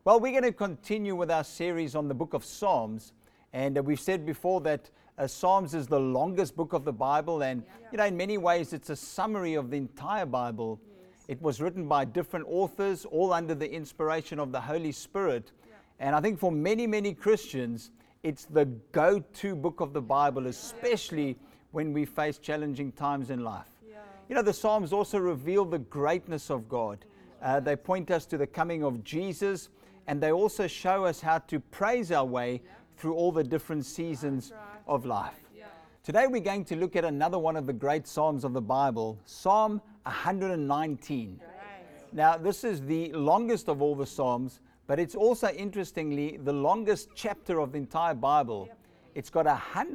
Well, we're going to continue with our series on the book of Psalms. And we've said before that Psalms is the longest book of the Bible. And, in many ways, it's a summary of the entire Bible. It was written by different authors, all under the inspiration of the Holy Spirit. And I think for many, many Christians, it's the go-to book of the Bible, especially when we face challenging times in life. The Psalms also reveal the greatness of God. They point us to the coming of Jesus, and they also show us how to praise our way through all the different seasons of life. Today we're going to look at another one of the great Psalms of the Bible, Psalm 119. Now, this is the longest of all the Psalms, but it's also, interestingly, the longest chapter of the entire Bible. It's got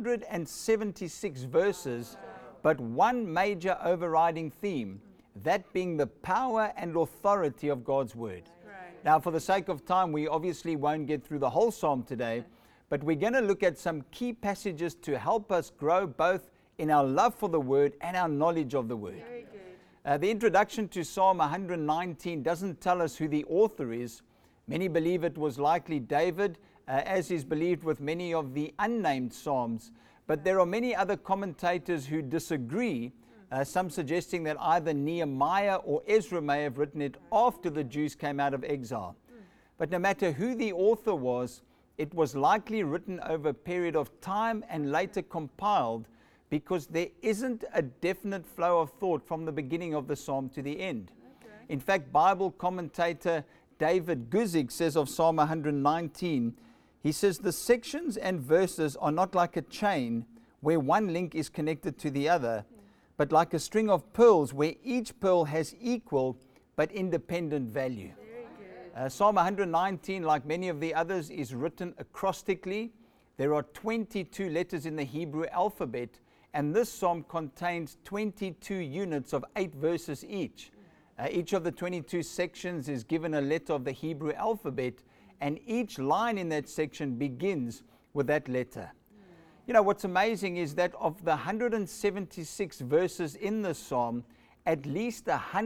176 verses, but one major overriding theme, that being the power and authority of God's Word. Now, for the sake of time, we obviously won't get through the whole Psalm today, but we're going to look at some key passages to help us grow both in our love for the Word and our knowledge of the Word. The introduction to Psalm 119 doesn't tell us who the author is. Many believe it was likely David, as is believed with many of the unnamed Psalms. But there are many other commentators who disagree, some suggesting that either Nehemiah or Ezra may have written it after the Jews came out of exile. But no matter who the author was, it was likely written over a period of time and later compiled, because there isn't a definite flow of thought from the beginning of the psalm to the end. In fact, Bible commentator David Guzik says of Psalm 119, he says, the sections and verses are not like a chain where one link is connected to the other, but like a string of pearls where each pearl has equal but independent value. Psalm 119, like many of the others, is written acrostically. There are 22 letters in the Hebrew alphabet, and this psalm contains 22 units of 8 verses each. Each of the 22 sections is given a letter of the Hebrew alphabet, and each line in that section begins with that letter. What's amazing is that of the 176 verses in the psalm, at least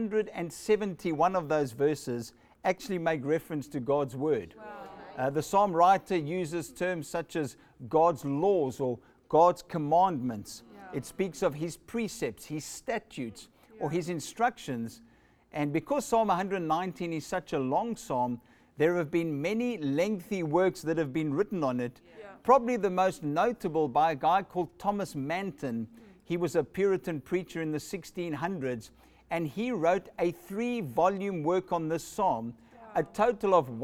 171 of those verses actually make reference to God's word. The psalm writer uses terms such as God's laws or God's commandments. It speaks of his precepts, his statutes, or his instructions. And because Psalm 119 is such a long psalm, there have been many lengthy works that have been written on it. Probably the most notable by a guy called Thomas Manton. He was a Puritan preacher in the 1600s, and he wrote a 3-volume work on this psalm, a total of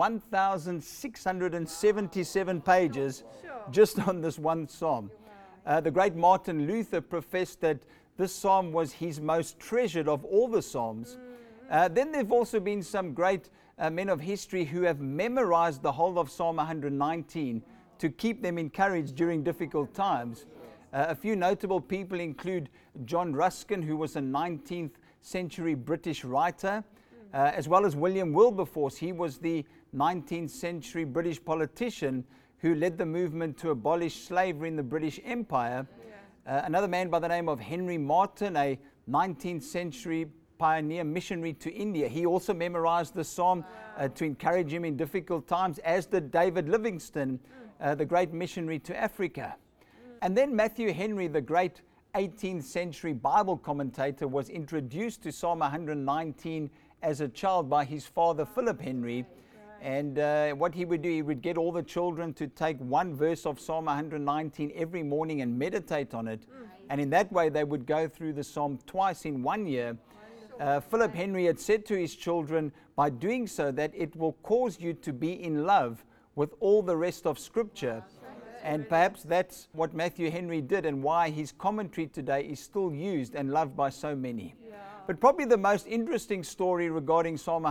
1,677 pages just on this one psalm. The great Martin Luther professed that this psalm was his most treasured of all the psalms. Then there have also been some great men of history who have memorized the whole of Psalm 119 to keep them encouraged during difficult times. A few notable people include John Ruskin, who was a 19th century British writer, as well as William Wilberforce. He was the 19th century British politician who led the movement to abolish slavery in the British Empire. Another man by the name of Henry Martyn, a 19th century pioneer missionary to India. He also memorized the psalm to encourage him in difficult times, as did David Livingstone, the great missionary to Africa. And then Matthew Henry, the great 18th century Bible commentator, was introduced to Psalm 119 as a child by his father, Philip Henry. And what he would do, he would get all the children to take one verse of Psalm 119 every morning and meditate on it. And in that way, they would go through the psalm twice in 1 year. Philip Henry had said to his children, by doing so, that it will cause you to be in love with all the rest of Scripture. And perhaps that's what Matthew Henry did, and why his commentary today is still used and loved by so many. But probably the most interesting story regarding Psalm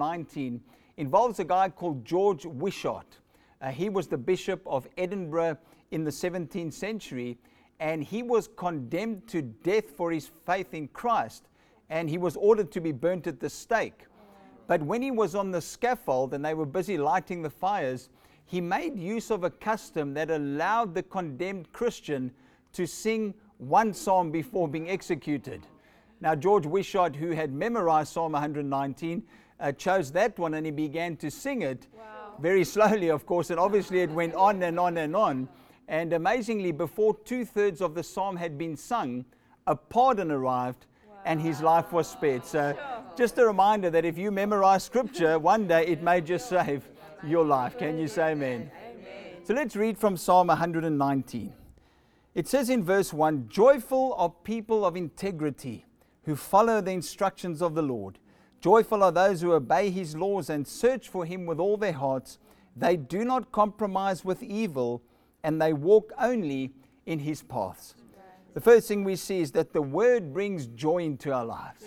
119 involves a guy called George Wishart. He was the Bishop of Edinburgh in the 17th century, and he was condemned to death for his faith in Christ, and he was ordered to be burnt at the stake. But when he was on the scaffold and they were busy lighting the fires, he made use of a custom that allowed the condemned Christian to sing one psalm before being executed. Now, George Wishart, who had memorized Psalm 119, chose that one and he began to sing it. Wow. very slowly, of course, and obviously it went on and on and on. And amazingly, before 2/3 of the psalm had been sung, a pardon arrived and his life was spared. So just a reminder that if you memorize scripture, one day it may just save your life. Can you say amen? So let's read from Psalm 119. It says in verse 1, "Joyful are people of integrity who follow the instructions of the Lord. Joyful are those who obey his laws and search for him with all their hearts. They do not compromise with evil, and they walk only in his paths." The first thing we see is that the word brings joy into our lives.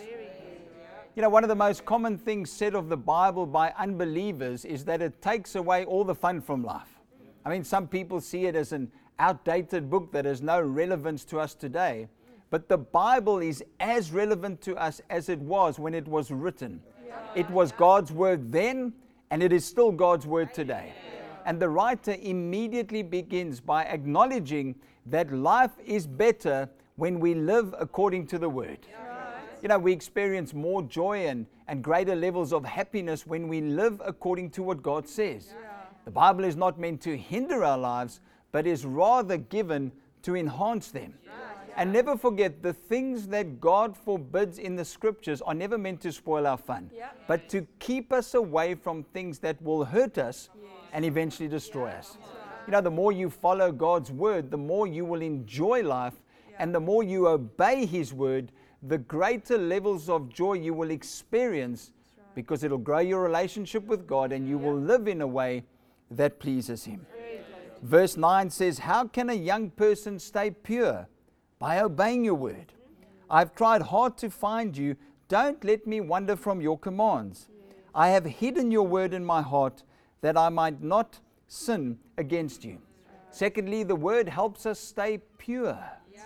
You know, one of the most common things said of the Bible by unbelievers is that it takes away all the fun from life. I mean, some people see it as an outdated book that has no relevance to us today. But the Bible is as relevant to us as it was when it was written. It was God's word then, and it is still God's word today. And the writer immediately begins by acknowledging that life is better when we live according to the word. You know, we experience more joy and greater levels of happiness when we live according to what God says. The Bible is not meant to hinder our lives, but is rather given to enhance them. And never forget, the things that God forbids in the scriptures are never meant to spoil our fun, but to keep us away from things that will hurt us and eventually destroy us. You know, the more you follow God's word, the more you will enjoy life, and the more you obey his word, the greater levels of joy you will experience, because it'll grow your relationship with God and you will live in a way that pleases him. Verse 9 says, "How can a young person stay pure? By obeying your word. I've tried hard to find you. Don't let me wander from your commands. I have hidden your word in my heart that I might not sin against you." Secondly, the word helps us stay pure.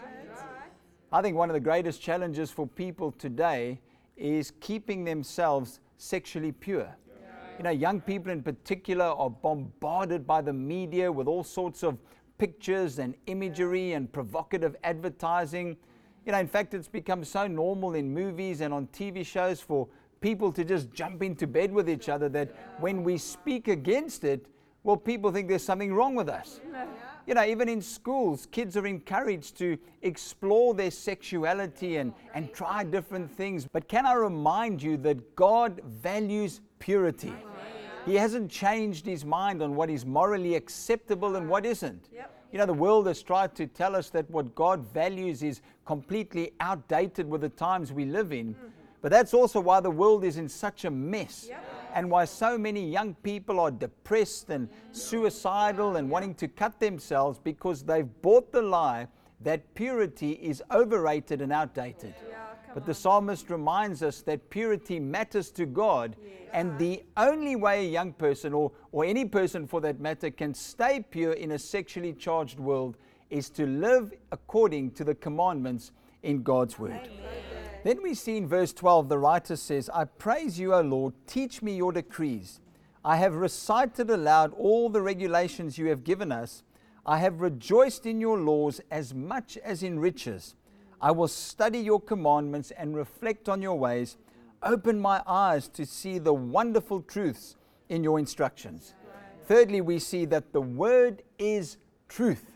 I think one of the greatest challenges for people today is keeping themselves sexually pure. You know, young people in particular are bombarded by the media with all sorts of pictures and imagery and provocative advertising. You know, in fact, it's become so normal in movies and on TV shows for people to just jump into bed with each other that when we speak against it, well, people think there's something wrong with us. You know, even in schools, kids are encouraged to explore their sexuality and try different things. But can I remind you that God values purity? He hasn't changed his mind on what is morally acceptable and what isn't. You know, the world has tried to tell us that what God values is completely outdated with the times we live in. But that's also why the world is in such a mess. And why so many young people are depressed and suicidal and wanting to cut themselves, because they've bought the lie that purity is overrated and outdated. But the psalmist reminds us that purity matters to God, and the only way a young person, or any person for that matter, can stay pure in a sexually charged world is to live according to the commandments in God's word. Amen. Then we see in verse 12, the writer says, "I praise you, O Lord, teach me your decrees. I have recited aloud all the regulations you have given us. I have rejoiced in your laws as much as in riches. I will study your commandments and reflect on your ways. Open my eyes to see the wonderful truths in your instructions." Thirdly, we see that the word is truth.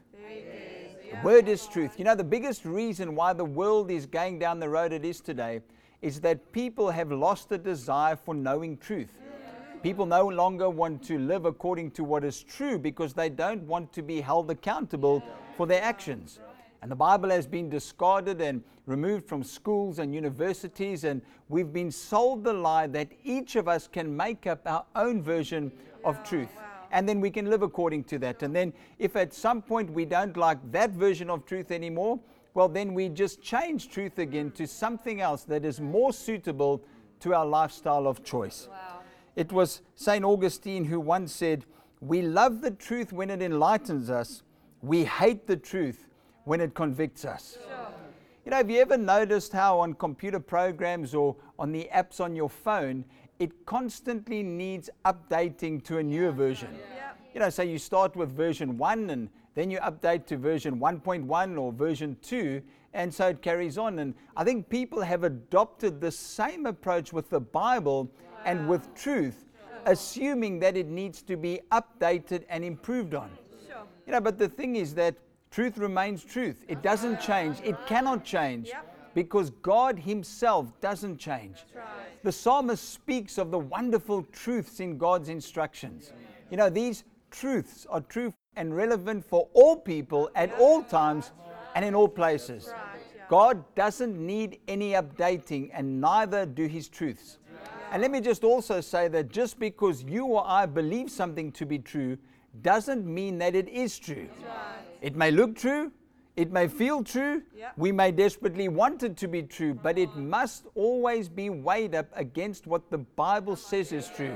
The word is truth. You know, the biggest reason why the world is going down the road it is today is that people have lost the desire for knowing truth. People no longer want to live according to what is true because they don't want to be held accountable for their actions. And the Bible has been discarded and removed from schools and universities, and we've been sold the lie that each of us can make up our own version of truth. And then we can live according to that. And then if at some point we don't like that version of truth anymore, well, then we just change truth again to something else that is more suitable to our lifestyle of choice. It was St. Augustine who once said, "We love the truth when it enlightens us. We hate the truth when it convicts us." You know, have you ever noticed how on computer programs or on the apps on your phone, it constantly needs updating to a newer version? You know, so you start with version 1 and then you update to version 1.1 or version 2, and so it carries on. And I think people have adopted the same approach with the Bible and with truth, assuming that it needs to be updated and improved on. But the thing is that truth remains truth. It doesn't change. It cannot change because God Himself doesn't change. The psalmist speaks of the wonderful truths in God's instructions. These truths are true and relevant for all people at all times and in all places. God doesn't need any updating, and neither do His truths. And let me just also say that just because you or I believe something to be true doesn't mean that it is true. It may look true, it may feel true, we may desperately want it to be true, but it must always be weighed up against what the Bible says is true.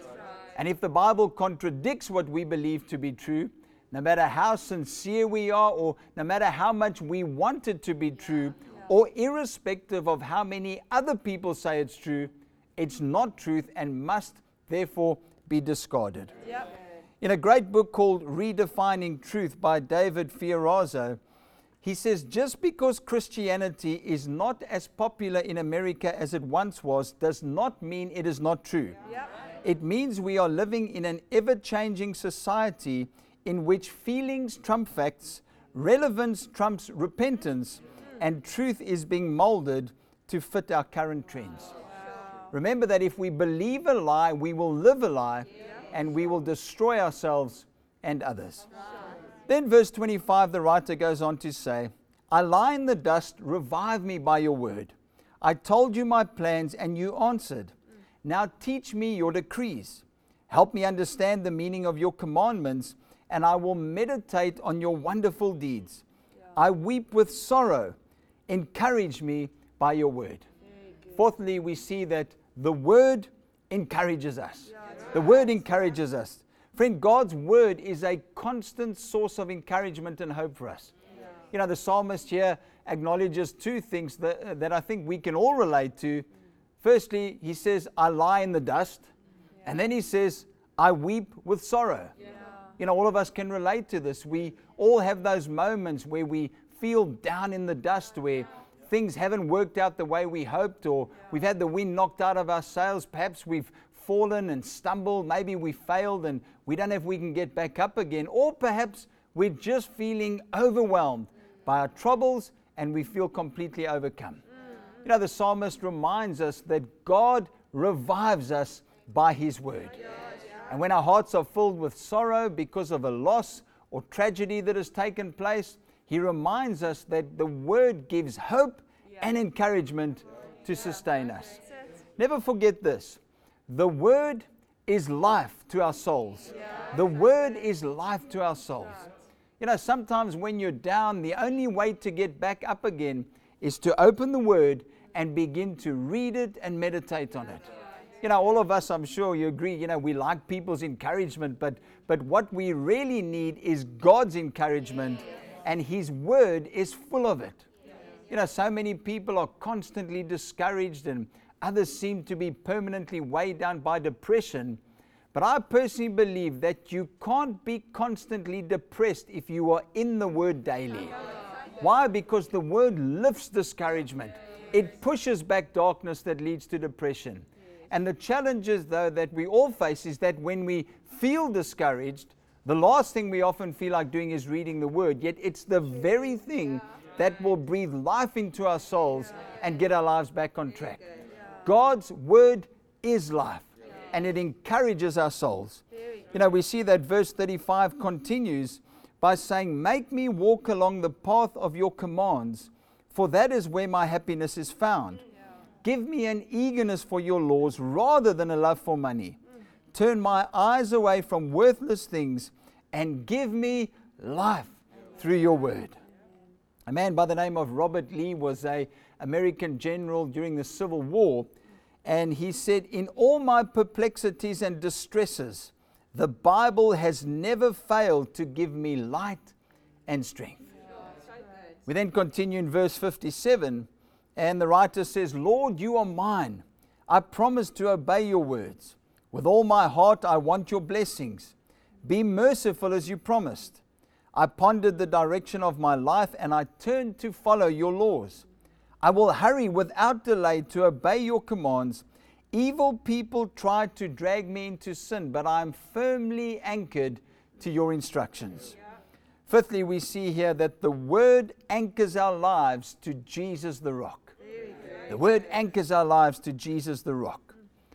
And if the Bible contradicts what we believe to be true, no matter how sincere we are, or no matter how much we want it to be true, or irrespective of how many other people say it's true, it's not truth and must therefore be discarded. In a great book called Redefining Truth by David Fiorazo, he says, just because Christianity is not as popular in America as it once was, does not mean it is not true. It means we are living in an ever-changing society in which feelings trump facts, relevance trumps repentance, and truth is being molded to fit our current trends. Remember that if we believe a lie, we will live a lie, and we will destroy ourselves and others. Then verse 25, the writer goes on to say, I lie in the dust, revive me by your word. I told you my plans, and you answered. Now teach me your decrees. Help me understand the meaning of your commandments, and I will meditate on your wonderful deeds. I weep with sorrow. Encourage me by your word. Fourthly, we see that the word encourages us. The word encourages us. Friend, God's word is a constant source of encouragement and hope for us. The psalmist here acknowledges two things that I think we can all relate to. Firstly, he says, I lie in the dust. And then he says, I weep with sorrow. All of us can relate to this. We all have those moments where we feel down in the dust, where things haven't worked out the way we hoped, or we've had the wind knocked out of our sails. Perhaps we've fallen and stumbled. Maybe we failed and we don't know if we can get back up again. Or perhaps we're just feeling overwhelmed by our troubles and we feel completely overcome. The psalmist reminds us that God revives us by His word. And when our hearts are filled with sorrow because of a loss or tragedy that has taken place, he reminds us that the word gives hope and encouragement to sustain us. Never forget this. The word is life to our souls. The word is life to our souls. Sometimes when you're down, the only way to get back up again is to open the word and begin to read it and meditate on it. All of us, I'm sure you agree, we like people's encouragement, but what we really need is God's encouragement, and His word is full of it. So many people are constantly discouraged, and others seem to be permanently weighed down by depression. But I personally believe that you can't be constantly depressed if you are in the word daily. Why? Because the word lifts discouragement. It pushes back darkness that leads to depression. And the challenges, though, that we all face is that when we feel discouraged, the last thing we often feel like doing is reading the Word. Yet it's the very thing that will breathe life into our souls and get our lives back on track. God's Word is life, and it encourages our souls. We see that verse 35 continues by saying, make me walk along the path of your commands, for that is where my happiness is found. Give me an eagerness for your laws rather than a love for money. Turn my eyes away from worthless things and give me life through your word. A man by the name of Robert Lee was an American general during the Civil War, and he said, in all my perplexities and distresses, the Bible has never failed to give me light and strength. We then continue in verse 57. And the writer says, Lord, you are mine. I promise to obey your words. With all my heart, I want your blessings. Be merciful as you promised. I pondered the direction of my life, and I turned to follow your laws. I will hurry without delay to obey your commands. Evil people try to drag me into sin, but I am firmly anchored to your instructions. Fifthly, we see here that the Word anchors our lives to Jesus the rock. The Word anchors our lives to Jesus the rock.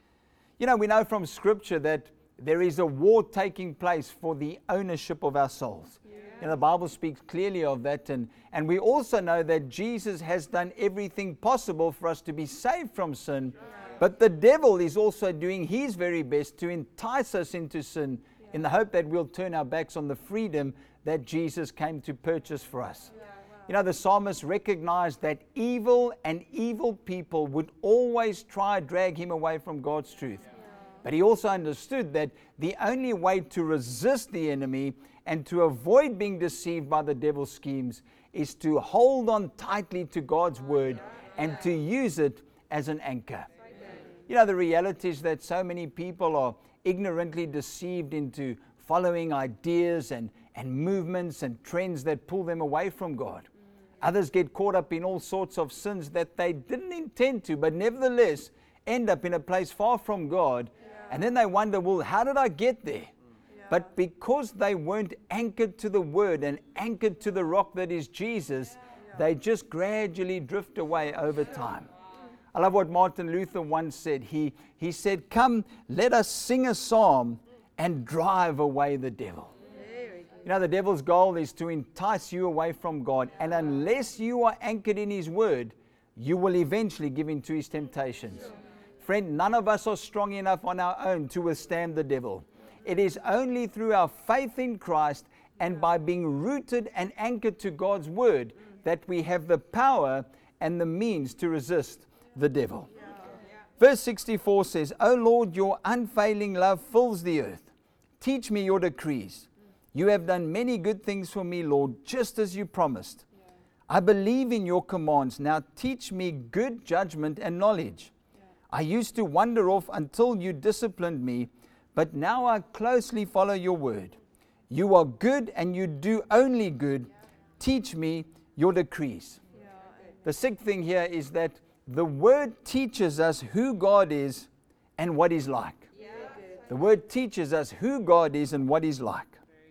You know, we know from Scripture that there is a war taking place for the ownership of our souls. And the Bible speaks clearly of that. And we also know that Jesus has done everything possible for us to be saved from sin. But the devil is also doing his very best to entice us into sin in the hope that we'll turn our backs on the freedom that Jesus came to purchase for us. You know, the psalmist recognized that evil and evil people would always try to drag him away from God's truth. But he also understood that the only way to resist the enemy and to avoid being deceived by the devil's schemes is to hold on tightly to God's word and to use it as an anchor. You know, the reality is that so many people are ignorantly deceived into following ideas and movements and trends that pull them away from God. Others get caught up in all sorts of sins that they didn't intend to, but nevertheless end up in a place far from God. And then they wonder, well, how did I get there? But because they weren't anchored to the Word and anchored to the rock that is Jesus, they just gradually drift away over time. I love what Martin Luther once said. He said, "Come, let us sing a psalm and drive away the devil." You know, the devil's goal is to entice you away from God. And unless you are anchored in His Word, you will eventually give in to his temptations. Friend, none of us are strong enough on our own to withstand the devil. It is only through our faith in Christ and by being rooted and anchored to God's Word that we have the power and the means to resist the devil. Verse 64 says, "O Lord, your unfailing love fills the earth. Teach me your decrees. You have done many good things for me, Lord, just as you promised. I believe in your commands. Now teach me good judgment and knowledge. I used to wander off until you disciplined me, but now I closely follow your word. You are good and you do only good. Teach me your decrees." The sixth thing here is that the word teaches us who God is and what He's like. The word teaches us who God is and what He's like.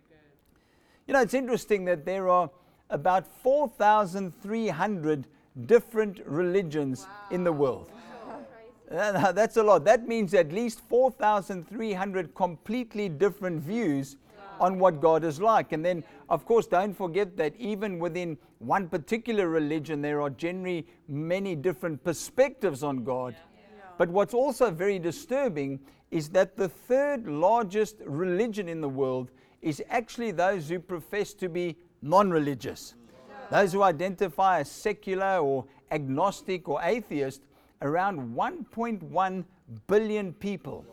You know, it's interesting that there are about 4,300 different religions in the world. That's a lot. That means at least 4,300 completely different views on what God is like. And then, of course, don't forget that even within one particular religion, there are generally many different perspectives on God. But what's also very disturbing is that the third largest religion in the world is actually those who profess to be non-religious. Those who identify as secular or agnostic or atheist, around 1.1 billion people.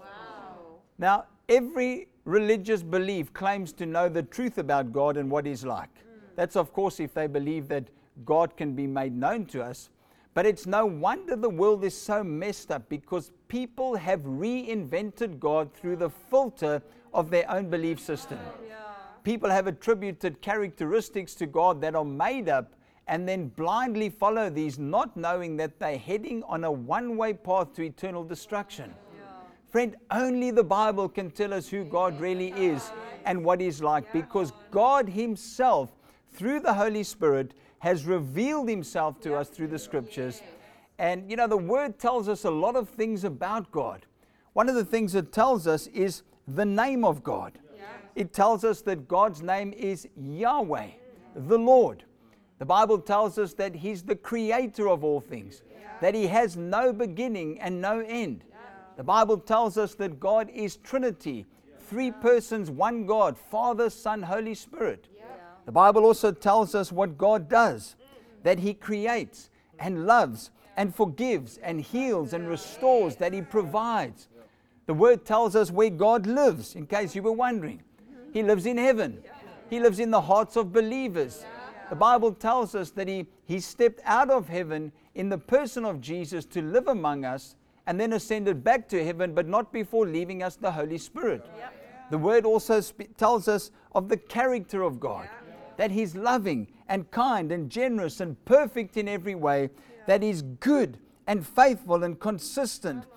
Now, every religious belief claims to know the truth about God and what He's like. That's, of course, if they believe that God can be made known to us. But it's no wonder the world is so messed up, because people have reinvented God through the filter of their own belief system. People have attributed characteristics to God that are made up and then blindly follow these, not knowing that they're heading on a one-way path to eternal destruction. Friend, only the Bible can tell us who God really is and what He's like, because God Himself, through the Holy Spirit, has revealed Himself to us through the Scriptures. And, you know, the Word tells us a lot of things about God. One of the things it tells us is the name of God. It tells us that God's name is Yahweh, the Lord. The Bible tells us that He's the creator of all things, that He has no beginning and no end. The Bible tells us that God is Trinity, three persons, one God, Father, Son, Holy Spirit. The Bible also tells us what God does, that He creates and loves and forgives and heals and restores, that He provides. The Word tells us where God lives, in case you were wondering. He lives in heaven. He lives in the hearts of believers. The Bible tells us that He stepped out of heaven in the person of Jesus to live among us, and then ascended back to heaven, but not before leaving us the Holy Spirit. The Word also tells us of the character of God, that He's loving and kind and generous and perfect in every way, that He's good and faithful and consistent,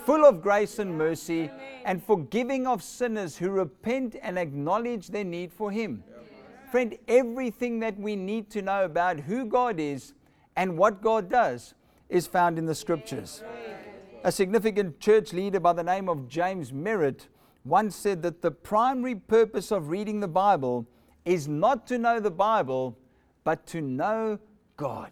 full of grace and mercy, and forgiving of sinners who repent and acknowledge their need for Him. Friend, everything that we need to know about who God is and what God does is found in the Scriptures. A significant church leader by the name of James Merritt once said that the primary purpose of reading the Bible is not to know the Bible, but to know God.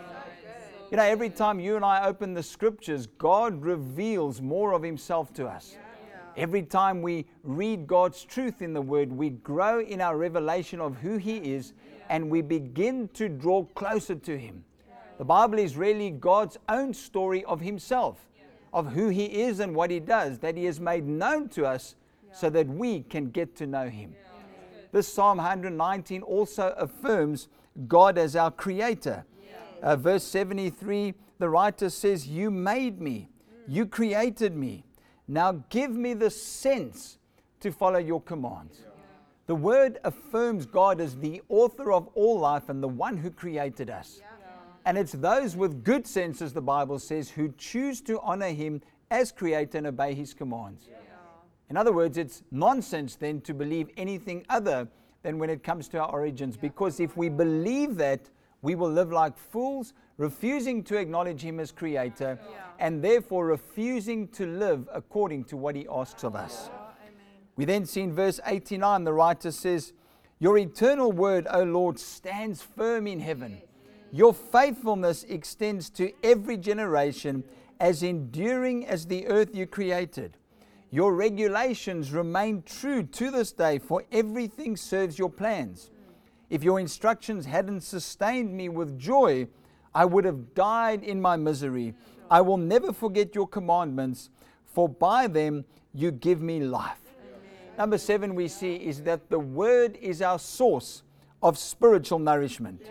You know, every time you and I open the Scriptures, God reveals more of Himself to us. Every time we read God's truth in the Word, we grow in our revelation of who He is, and we begin to draw closer to Him. The Bible is really God's own story of Himself, of who He is and what He does, that He has made known to us so that we can get to know Him. This Psalm 119 also affirms God as our Creator. Verse 73, the writer says, "You made me, you created me. Now give me the sense to follow your commands." The word affirms God as the author of all life and the one who created us. And it's those with good sense, as the Bible says, who choose to honor Him as Creator and obey His commands. In other words, it's nonsense then to believe anything other than when it comes to our origins, because if we believe that, we will live like fools, refusing to acknowledge Him as Creator, and therefore refusing to live according to what He asks of us. We then see in verse 89, the writer says, "Your eternal word, O Lord, stands firm in heaven. Your faithfulness extends to every generation, as enduring as the earth you created. Your regulations remain true to this day, for everything serves your plans. If your instructions hadn't sustained me with joy, I would have died in my misery. I will never forget your commandments, for by them you give me life." Number 7 we see is that the Word is our source of spiritual nourishment.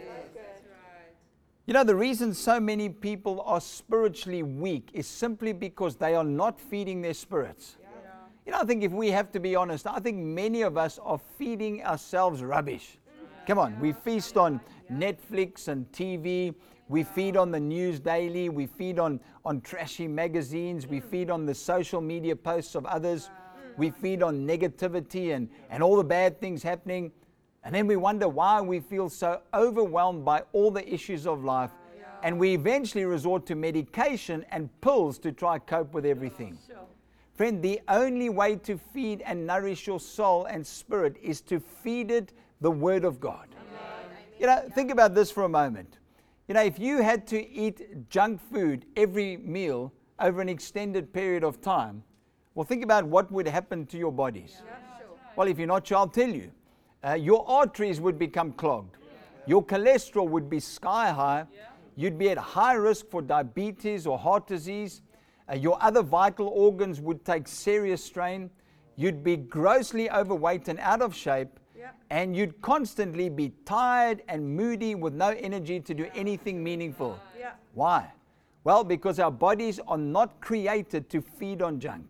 You know, the reason so many people are spiritually weak is simply because they are not feeding their spirits. You know, I think if we have to be honest, I think many of us are feeding ourselves rubbish. Come on, we feast on Netflix and TV. We feed on the news daily. We feed on trashy magazines. We feed on the social media posts of others. We feed on negativity and all the bad things happening. And then we wonder why we feel so overwhelmed by all the issues of life. And we eventually resort to medication and pills to try to cope with everything. Friend, the only way to feed and nourish your soul and spirit is to feed it the Word of God. You know, think about this for a moment. You know, if you had to eat junk food every meal over an extended period of time, well, think about what would happen to your bodies. Well, if you're not sure, I'll tell you. Your arteries would become clogged. Your cholesterol would be sky high. You'd be at high risk for diabetes or heart disease. Your other vital organs would take serious strain. You'd be grossly overweight and out of shape. And you'd constantly be tired and moody with no energy to do anything meaningful. Why? Well, because our bodies are not created to feed on junk.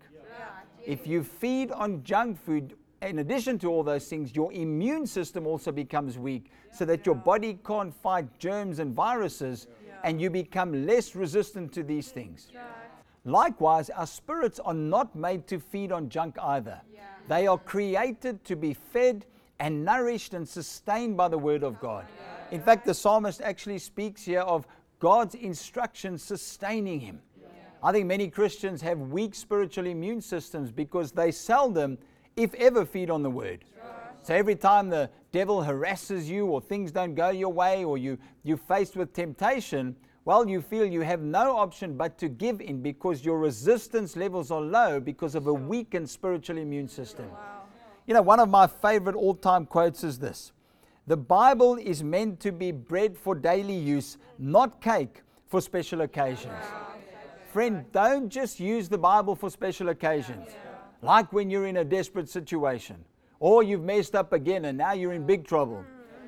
If you feed on junk food, in addition to all those things, your immune system also becomes weak, so that your body can't fight germs and viruses, and you become less resistant to these things. Likewise, our spirits are not made to feed on junk either. They are created to be fed and nourished and sustained by the Word of God. In fact, the psalmist actually speaks here of God's instructions sustaining him. I think many Christians have weak spiritual immune systems because they seldom, if ever, feed on the Word. So every time the devil harasses you, or things don't go your way, or you're faced with temptation, well, you feel you have no option but to give in, because your resistance levels are low because of a weakened spiritual immune system. You know, one of my favorite all-time quotes is this: "The Bible is meant to be bread for daily use, not cake for special occasions." Friend, don't just use the Bible for special occasions, like when you're in a desperate situation, or you've messed up again and now you're in big trouble,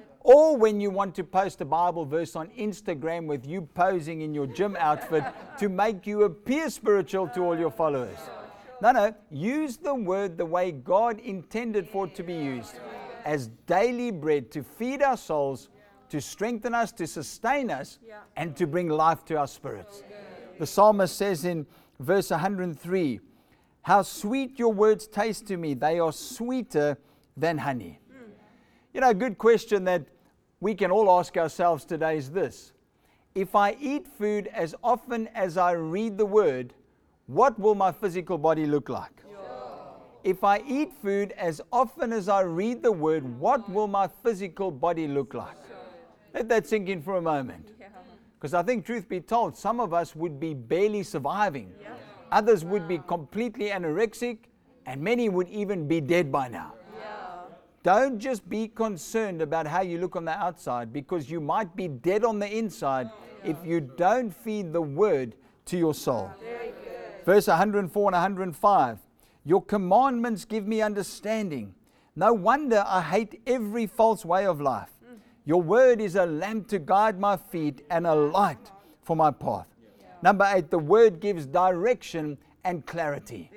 or when you want to post a Bible verse on Instagram with you posing in your gym outfit to make you appear spiritual to all your followers. No, use the Word the way God intended for it to be used, as daily bread to feed our souls, to strengthen us, to sustain us, and to bring life to our spirits. The psalmist says in verse 103. How sweet your words taste to me. They are sweeter than honey. You know, a good question that we can all ask ourselves today is this. If I eat food as often as I read the Word, what will my physical body look like? If I eat food as often as I read the Word, what will my physical body look like? Let that sink in for a moment. Because I think, truth be told, some of us would be barely surviving. Others would be completely anorexic, and many would even be dead by now. Don't just be concerned about how you look on the outside, because you might be dead on the inside if you don't feed the Word to your soul. Verse 104 and 105. Your commandments give me understanding. No wonder I hate every false way of life. Your word is a lamp to guide my feet and a light for my path. Number 8, the word gives direction and clarity.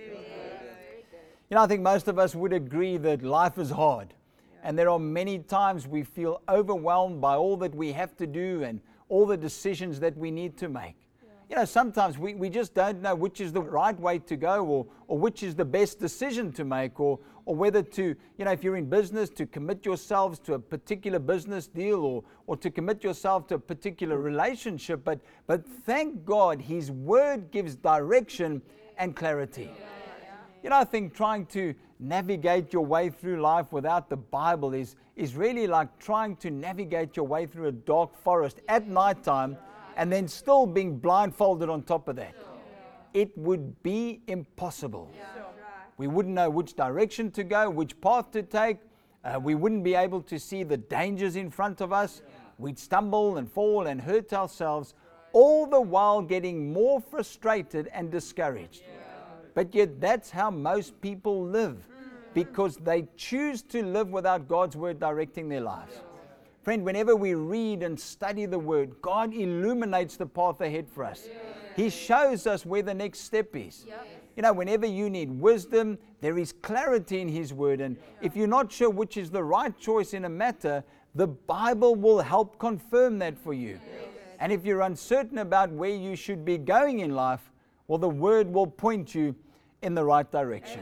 You know, I think most of us would agree that life is hard. And there are many times we feel overwhelmed by all that we have to do and all the decisions that we need to make. You know, sometimes we just don't know which is the right way to go, or which is the best decision to make, or whether to, you know, if you're in business, to commit yourselves to a particular business deal, or to commit yourself to a particular relationship. But thank God, His Word gives direction and clarity. You know, I think trying to navigate your way through life without the Bible is really like trying to navigate your way through a dark forest at nighttime, and then still being blindfolded on top of that. It would be impossible. We wouldn't know which direction to go, which path to take. We wouldn't be able to see the dangers in front of us. We'd stumble and fall and hurt ourselves, all the while getting more frustrated and discouraged. But yet that's how most people live, because they choose to live without God's Word directing their lives. Friend, whenever we read and study the Word, God illuminates the path ahead for us. He shows us where the next step is. You know, whenever you need wisdom, there is clarity in His Word. And if you're not sure which is the right choice in a matter, the Bible will help confirm that for you. And if you're uncertain about where you should be going in life, well, the Word will point you in the right direction.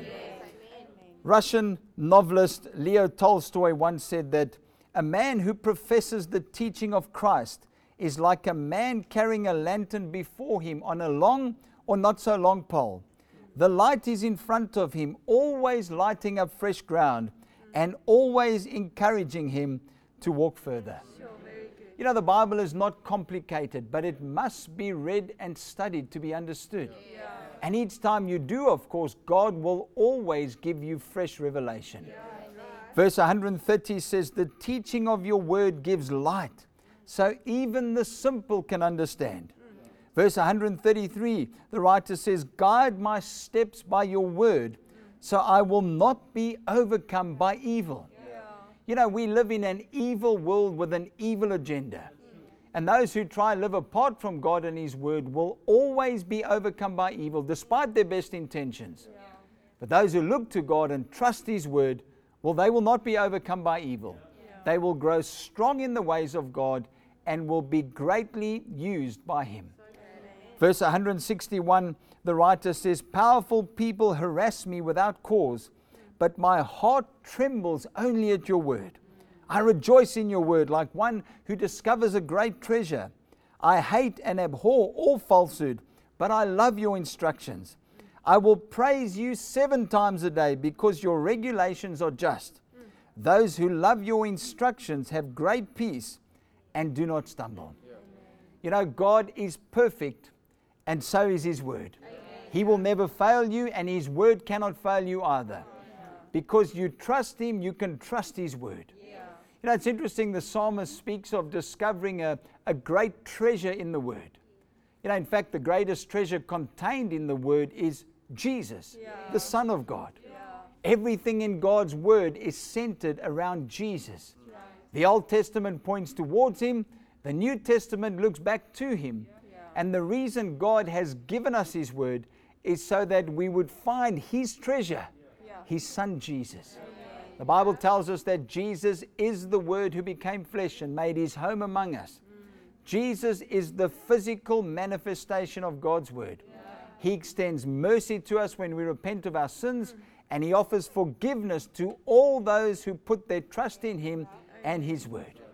Russian novelist Leo Tolstoy once said that a man who professes the teaching of Christ is like a man carrying a lantern before him on a long or not so long pole. The light is in front of him, always lighting up fresh ground and always encouraging him to walk further. You know, the Bible is not complicated, but it must be read and studied to be understood. And each time you do, of course, God will always give you fresh revelation. Verse 130 says, the teaching of your word gives light, so even the simple can understand. Verse 133, the writer says, guide my steps by your word, so I will not be overcome by evil. You know, we live in an evil world with an evil agenda. And those who try to live apart from God and His Word will always be overcome by evil, despite their best intentions. But those who look to God and trust His Word, well, they will not be overcome by evil. They will grow strong in the ways of God and will be greatly used by Him. Verse 161, the writer says, powerful people harass me without cause, but my heart trembles only at your word. I rejoice in your word like one who discovers a great treasure. I hate and abhor all falsehood, but I love your instructions. I will praise you 7 times a day because your regulations are just. Those who love your instructions have great peace and do not stumble. You know, God is perfect, and so is His word. He will never fail you, and His word cannot fail you either. Because you trust Him, you can trust His word. You know, it's interesting, the psalmist speaks of discovering a great treasure in the Word. You know, in fact, the greatest treasure contained in the Word is Jesus, the Son of God. Everything in God's Word is centered around Jesus. The Old Testament points towards Him, the New Testament looks back to Him. And the reason God has given us His Word is so that we would find His treasure, His Son Jesus. The Bible tells us that Jesus is the Word who became flesh and made His home among us. Jesus is the physical manifestation of God's Word. He extends mercy to us when we repent of our sins, and He offers forgiveness to all those who put their trust in Him and His word.